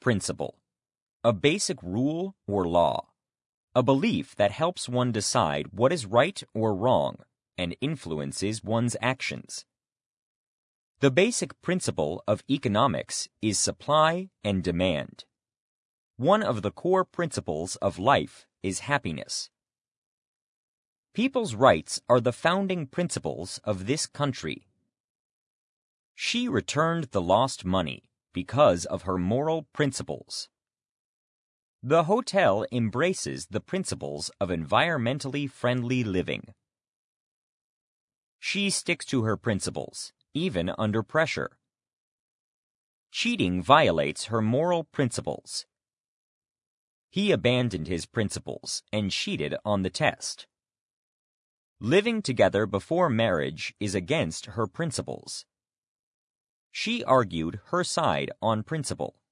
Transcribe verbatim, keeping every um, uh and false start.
Principle. A basic rule or law. A belief that helps one decide what is right or wrong and influences one's actions. The basic principle of economics is supply and demand. One of the core principles of life is happiness. People's rights are the founding principles of this country. She returned the lost money because of her moral principles. The hotel embraces the principles of environmentally friendly living. She sticks to her principles, even under pressure. Cheating violates her moral principles. He abandoned his principles and cheated on the test. Living together before marriage is against her principles. She argued her side on principle.